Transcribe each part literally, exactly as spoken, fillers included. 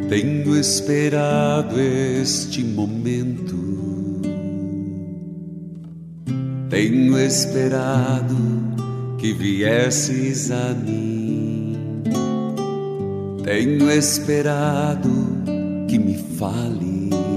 Tenho esperado este momento, tenho esperado que viesses a mim, tenho esperado que me fales.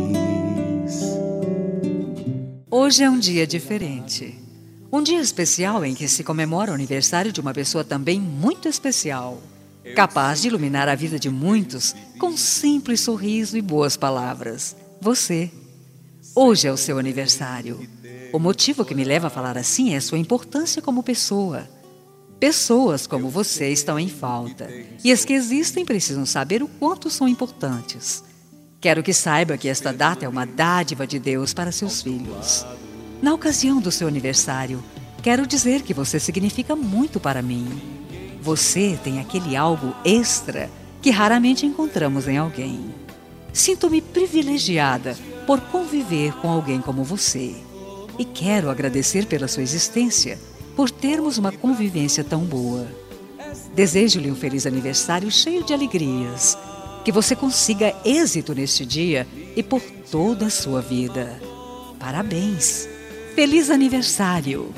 Hoje é um dia diferente, um dia especial em que se comemora o aniversário de uma pessoa também muito especial, capaz de iluminar a vida de muitos com um simples sorriso e boas palavras. Você. Hoje é o seu aniversário. O motivo que me leva a falar assim é sua importância como pessoa. Pessoas como você estão em falta, e as que existem precisam saber o quanto são importantes. Quero que saiba que esta data é uma dádiva de Deus para seus filhos. Na ocasião do seu aniversário, quero dizer que você significa muito para mim. Você tem aquele algo extra que raramente encontramos em alguém. Sinto-me privilegiada por conviver com alguém como você. E quero agradecer pela sua existência, por termos uma convivência tão boa. Desejo-lhe um feliz aniversário cheio de alegrias. Que você consiga êxito neste dia e por toda a sua vida. Parabéns! Feliz aniversário!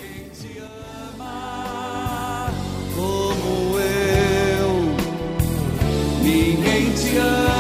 Ninguém te ama.